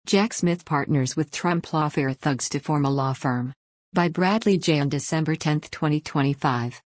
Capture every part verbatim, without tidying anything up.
Jack Smith partners with Trump lawfare thugs to form a law firm. By Bradley J. on December tenth, twenty twenty-five.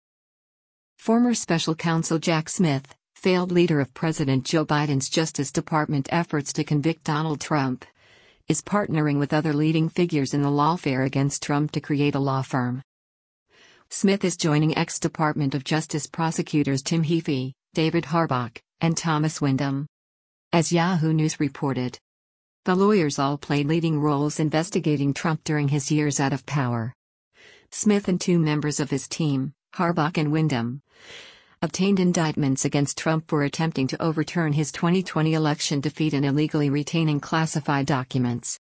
Former Special Counsel Jack Smith, failed leader of President Joe Biden's Justice Department efforts to convict Donald Trump, is partnering with other leading figures in the lawfare against Trump to create a law firm. Smith is joining ex-Department of Justice prosecutors Tim Heaphy, David Harbach, and Thomas Wyndham. As Yahoo News reported, the lawyers all played leading roles investigating Trump during his years out of power. Smith and two members of his team, Harbach and Wyndham, obtained indictments against Trump for attempting to overturn his twenty twenty election defeat and illegally retaining classified documents.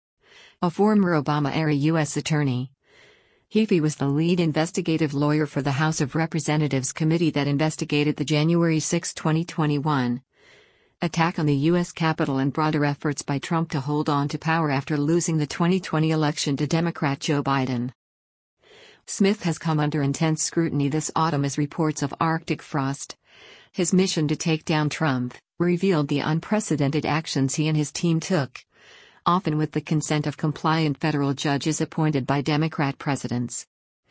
A former Obama-era U S attorney, Heaphy was the lead investigative lawyer for the House of Representatives committee that investigated the January sixth, twenty twenty-one attack on the U S Capitol and broader efforts by Trump to hold on to power after losing the twenty twenty election to Democrat Joe Biden. Smith has come under intense scrutiny this autumn as reports of Arctic frost, his mission to take down Trump, revealed the unprecedented actions he and his team took, often with the consent of compliant federal judges appointed by Democrat presidents.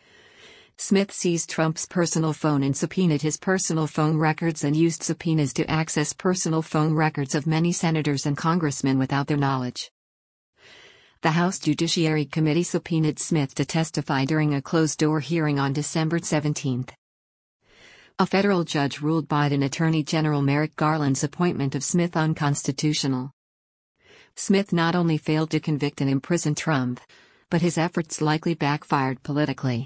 Smith seized Trump's personal phone and subpoenaed his personal phone records and used subpoenas to access personal phone records of many senators and congressmen without their knowledge. The House Judiciary Committee subpoenaed Smith to testify during a closed-door hearing on December seventeenth. A federal judge ruled Biden Attorney General Merrick Garland's appointment of Smith unconstitutional. Smith not only failed to convict and imprison Trump, but his efforts likely backfired politically.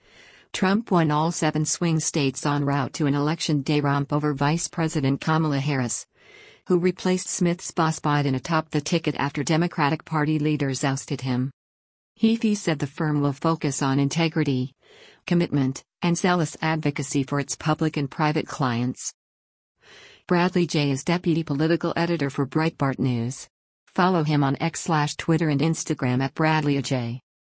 Trump won all seven swing states en route to an election day romp over Vice President Kamala Harris, who replaced Smith's boss Biden atop the ticket after Democratic Party leaders ousted him. Heaphy said the firm will focus on integrity, commitment, and zealous advocacy for its public and private clients. Bradley J. is deputy political editor for Breitbart News. Follow him on X slash Twitter and Instagram at Bradley J.